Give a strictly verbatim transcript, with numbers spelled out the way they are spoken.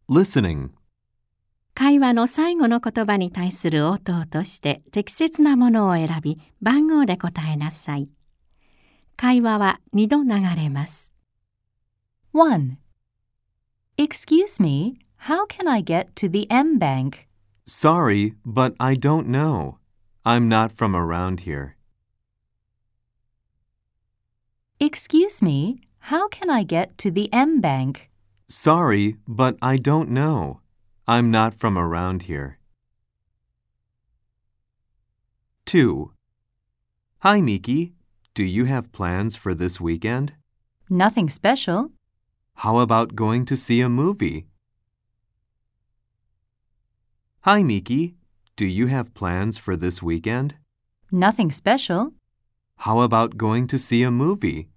Listening. 会話の最後の言葉に対する応答として適切なものを選び、番号で答えなさい。会話はにど流れます。 one. Excuse me, how can I get to the M Bank? Sorry, but I don't know. I'm not from around here. Excuse me, how can I get to the M Bank? Sorry, but I don't know. I'm not from around here. two. Hi, Miki. Do you have plans for this weekend? Nothing special. How about going to see a movie? Hi, Miki. Do you have plans for this weekend? Nothing special. How about going to see a movie?